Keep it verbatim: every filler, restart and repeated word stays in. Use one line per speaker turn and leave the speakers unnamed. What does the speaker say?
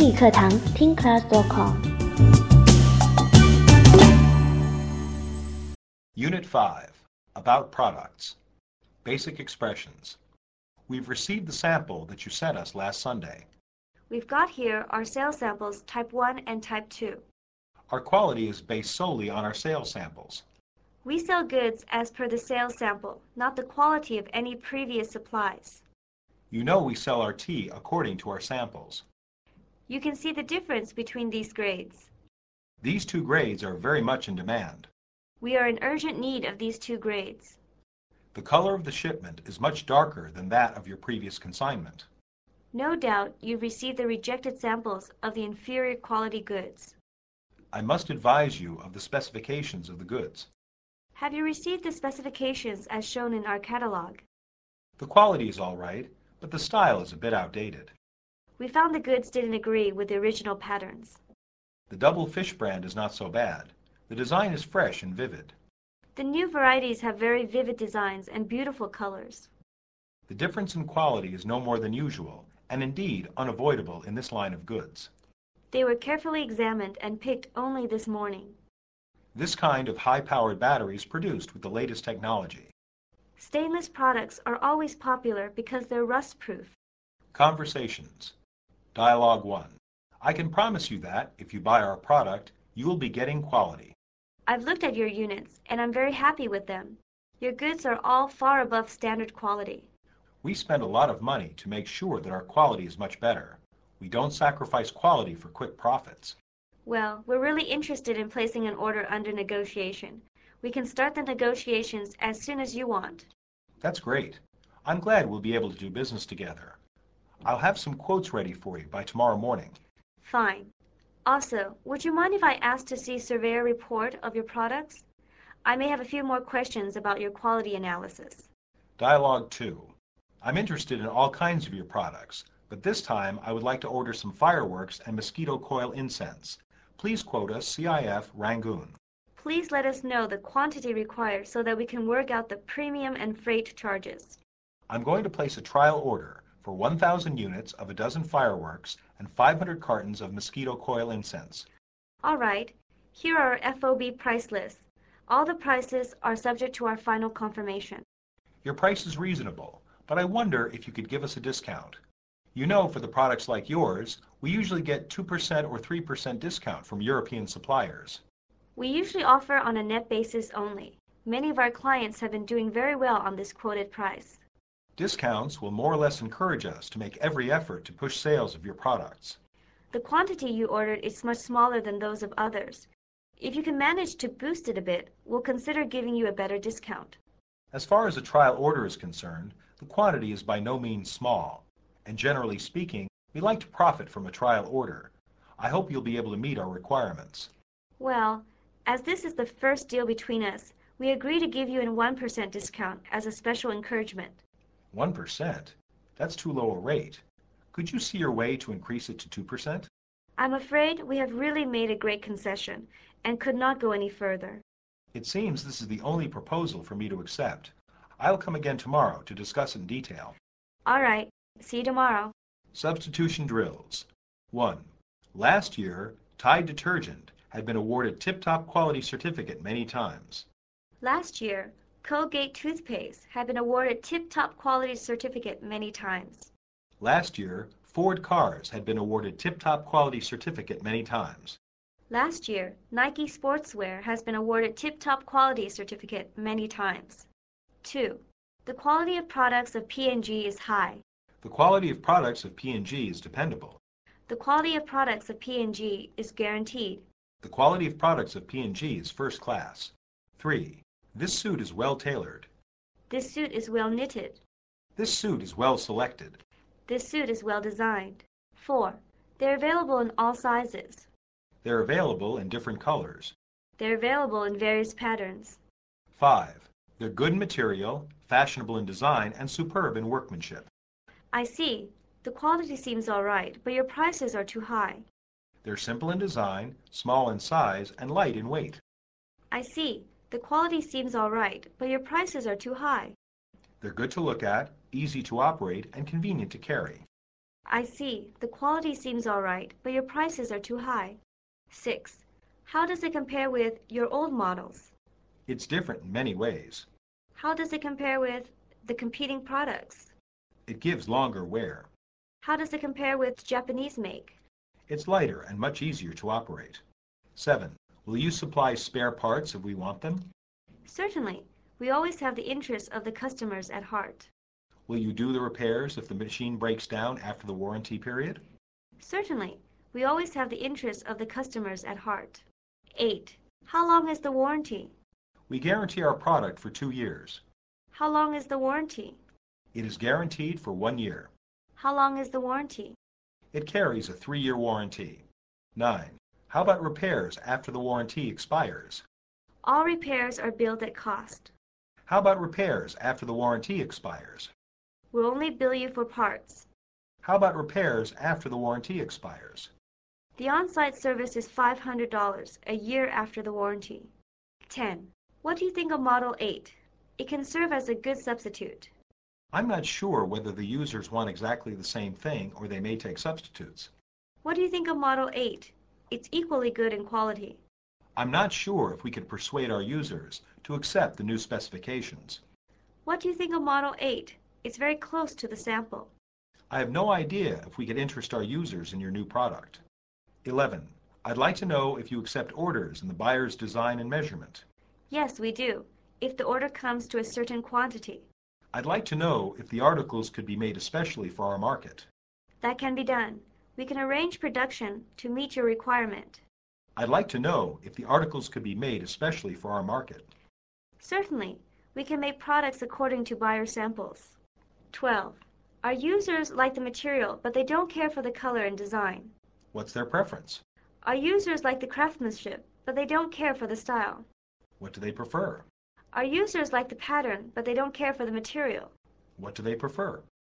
英语课堂听 class dot com。
Unit five, About Products. Basic Expressions. We've received the sample that you sent us last Sunday.
We've got here our sales samples type one and type two.
Our quality is based solely on our sales samples.
We sell goods as per the sales sample, not the quality of any previous supplies.
You know we sell our tea according to our samples.
You can see the difference between these grades.
These two grades are very much in demand.
We are in urgent need of these two grades.
The color of the shipment is much darker than that of your previous consignment.
No doubt you've received the rejected samples of the inferior quality goods.
I must advise you of the specifications of the goods.
Have you received the specifications as shown in our catalog?
The quality is all right, but the style is a bit outdated.
We found the goods didn't agree with the original patterns.
The double fish brand is not so bad. The design is fresh and vivid.
The new varieties have very vivid designs and beautiful colors.
The difference in quality is no more than usual, and indeed unavoidable in this line of goods.
They were carefully examined and picked only this morning.
This kind of high-powered battery is produced with the latest technology.
Stainless products are always popular because they're rust-proof.
Conversations. Dialogue one. I can promise you that, if you buy our product, you will be getting quality.
I've looked at your units, and I'm very happy with them. Your goods are all far above standard quality.
We spend a lot of money to make sure that our quality is much better. We don't sacrifice quality for quick profits.
Well, we're really interested in placing an order under negotiation. We can start the negotiations as soon as you want.
That's great. I'm glad we'll be able to do business together. I'll have some quotes ready for you by tomorrow morning.
Fine. Also, would you mind if I asked to see a surveyor report of your products? I may have a few more questions about your quality analysis.
Dialogue two. I'm interested in all kinds of your products, but this time I would like to order some fireworks and mosquito coil incense. Please quote us C I F Rangoon.
Please let us know the quantity required so that we can work out the premium and freight charges.
I'm going to place a trial order for one thousand units of a dozen fireworks and five hundred cartons of mosquito coil incense.
All right. Here are our F O B price lists. All the prices are subject to our final confirmation.
Your price is reasonable, but I wonder if you could give us a discount. You know, for the products like yours, we usually get two percent or three percent discount from European suppliers.
We usually offer on a net basis only. Many of our clients have been doing very well on this quoted price.
Discounts will more or less encourage us to make every effort to push sales of your products.
The quantity you ordered is much smaller than those of others. If you can manage to boost it a bit, we'll consider giving you a better discount.
As far as a trial order is concerned, the quantity is by no means small, and generally speaking, we like to profit from a trial order. I hope you'll be able to meet our requirements.
Well, as this is the first deal between us, we agree to give you a one percent discount as a special encouragement.
one percent? That's too low a rate. Could you see your way to increase it to two percent?
I'm afraid we have really made a great concession and could not go any further.
It seems this is the only proposal for me to accept. I'll come again tomorrow to discuss in detail.
All right. See you tomorrow.
Substitution drills. one. Last year, Tide detergent had been awarded tip-top quality certificate many times.
Last year, Colgate toothpaste had been awarded tip-top quality certificate many times.
Last year, Ford cars had been awarded tip-top quality certificate many times.
Last year, Nike sportswear has been awarded tip-top quality certificate many times. two. The quality of products of P and G is high.
The quality of products of P and G is dependable.
The quality of products of P and G is guaranteed.
The quality of products of P and G is first class. three. This suit is well tailored.
This suit is well knitted.
This suit is well selected.
This suit is well designed. four. They're available in all sizes.
They're available in different colors.
They're available in various patterns.
five. They're good in material, fashionable in design, and superb in workmanship.
I see. The quality seems all right, but your prices are too high.
They're simple in design, small in size, and light in weight.
I see. The quality seems all right, but your prices are too high.
They're good to look at, easy to operate, and convenient to carry.
I see. The quality seems all right, but your prices are too high. six. How does it compare with your old models?
It's different in many ways.
How does it compare with the competing products?
It gives longer wear.
How does it compare with Japanese make?
It's lighter and much easier to operate. seven. Will you supply spare parts if we want them?
Certainly. We always have the interests of the customers at heart.
Will you do the repairs if the machine breaks down after the warranty period?
Certainly. We always have the interests of the customers at heart. eight. How long is the warranty?
We guarantee our product for two years.
How long is the warranty?
It is guaranteed for one year.
How long is the warranty?
It carries a three-year warranty. nine. How about repairs after the warranty expires?
All repairs are billed at cost.
How about repairs after the warranty expires?
We'll only bill you for parts.
How about repairs after the warranty expires?
The on-site service is five hundred dollars a year after the warranty. ten. What do you think of Model eight? It can serve as a good substitute.
I'm not sure whether the users want exactly the same thing or they may take substitutes.
What do you think of Model eight? It's equally good in quality.
I'm not sure if we could persuade our users to accept the new specifications.
What do you think of Model eight? It's very close to the sample.
I have no idea if we could interest our users in your new product. eleven. I'd like to know if you accept orders in the buyer's design and measurement.
Yes, we do, if the order comes to a certain quantity.
I'd like to know if the articles could be made especially for our market.
That can be done. We can arrange production to meet your requirement.
I'd like to know if the articles could be made especially for our market.
Certainly, we can make products according to buyer samples. twelve. Our users like the material, but they don't care for the color and design.
What's their preference?
Our users like the craftsmanship, but they don't care for the style.
What do they prefer?
Our users like the pattern, but they don't care for the material.
What do they prefer?